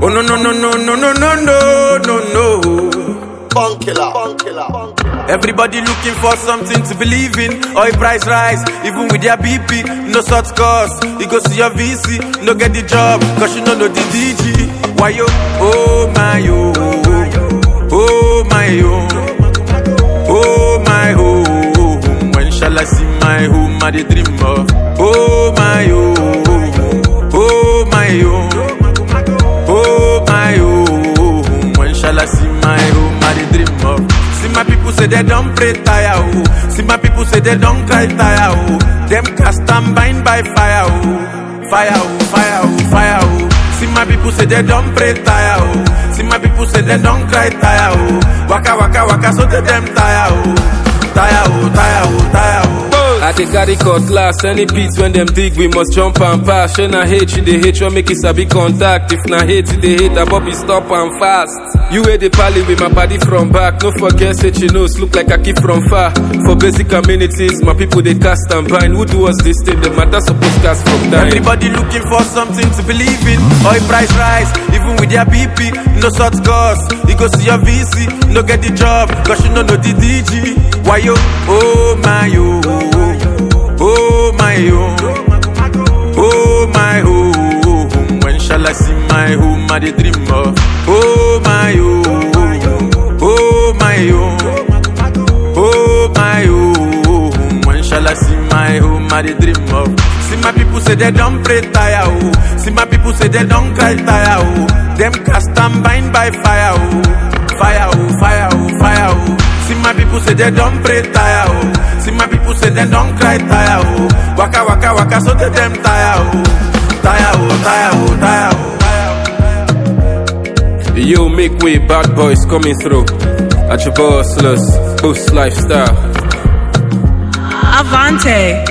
Oh no no no no no no no no no no. Everybody looking for something to believe in. Oil price rise, even with their BP. No such cost, you go see your VC. No get the job, cause you know the DG. Why yo? Oh my yo. Oh my yo. Oh my home. When shall I see my home? I dey dream of. Oh my yo. Oh my yo. Oh my home. When shall I see my home? I dey dream of. See my people say they don't pray tire, oh. See my people say they don't cry tire, oh. Them cast and bind by fire, oh. Fire, oh, fire, oh, fire, oh. See my people say they don't pray tire, oh. See my people say they don't cry tire, oh. Waka, waka, waka, so they them tire, oh. Tire, oh, tire, oh, tire, oh. I dey carry cutlass, any beats when them dig, we must jump and pass. Shey na hate, you dey hate, you make it sabi contact. If na hate, you dey hate, Bobby stop and fast. You wey dey pally with my body from back. No forget, say chinos look like I keep from far. For basic amenities, my people they cast and bind. Who do us this thing? The matter supposed cast from time. Everybody looking for something to believe in. Oil price rise, even with their BP. No such cost, you go see your VC. No get the job, cause you know the DG. Why yo? Oh my yo. Oh my yo. Oh my home. When shall I see my home? I dey dream of. Oh my yo. Oh my yo. Oh my home. When shall I see my home? I dey dream of. See my people say they don't pray tire, oh. See my people say they don't cry tire, oh. Them cast and bind by fire, oh. Fire, oh, fire, oh, fire, oh. See my people say they don't pray tire, oh. See my people say they don't cry tire, oh. Waka, waka, waka, so they them tire, oh. Tire, oh, tire, oh, tire, oh. Yo, make way, bad boys coming through. At your bossless, boost lifestyle. Avante.